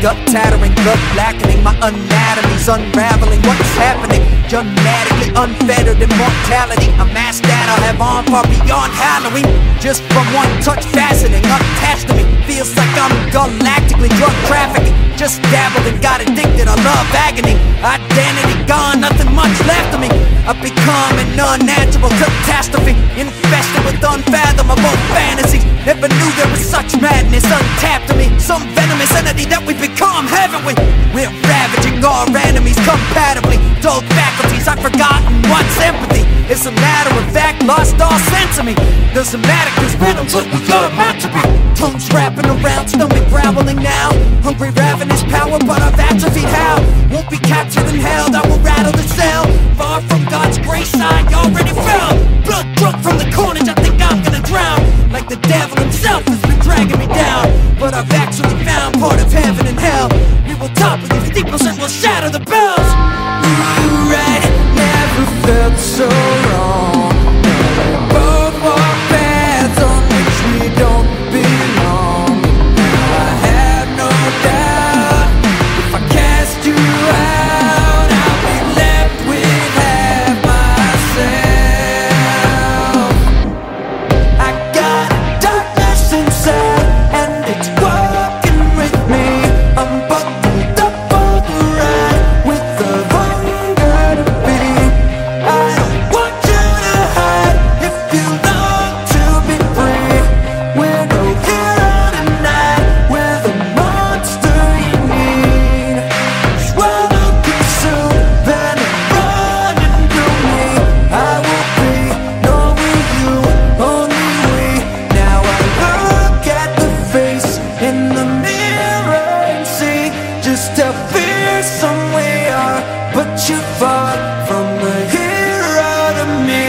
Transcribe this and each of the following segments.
gut tattering, blood blackening. My anatomy's unraveling. What's happening? Dramatically unfettered immortality. A mask that I'll have on far beyond Halloween. Just from one touch, fascinating, unattached to me. Feels like I'm galactically drug trafficking. Just dabbled and got addicted. I love agony. Identity gone, nothing much left of me. I've become an unnatural catastrophe, infested with unfathomable fantasies. Never knew there was such madness untapped to me. Some venomous entity that we become, haven't we? We're ravaging our enemies compatibly. Dull faculties, I've forgotten what's empathy. It's a matter of fact, lost all sense of me. Doesn't matter cause venom's what we got meant to be. Tongues wrapping around, stomach growling now. Hungry, ravenous power, but I've atrophied how? Won't be captured and held, I will rattle the cell. Far from God's grace, I already fell. Blood drunk from the corners, I think I'm gonna drown. Like the devil himself has been dragging me down. But I've actually found part of heaven and hell. We will topple these steeples and we'll shatter the bells. Ooh, right, never felt so wrong. Both walk paths on which we don't belong. Now I have no doubt, if I cast you out, I'll be left with half myself. I got darkness inside, and it's walking with me. I'm buckled up for the ride, with the hunger to be. I don't want you to hide, if you long to be free. We're no hero tonight, we're the monster you need. Swallow consumed, venom running through me. I will be, nor will you, only we. Now I look at the face in the mirror and see just how fearsome we are. But you're far from the hero to me.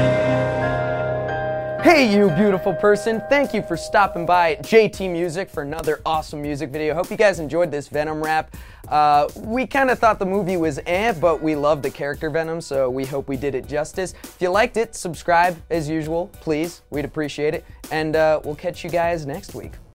Hey you beautiful person, thank you for stopping by at JT Music for another awesome music video. Hope you guys enjoyed this Venom rap. We kind of thought the movie was but we love the character Venom, so we hope we did it justice. If you liked it, subscribe as usual, please. We'd appreciate it. And we'll catch you guys next week.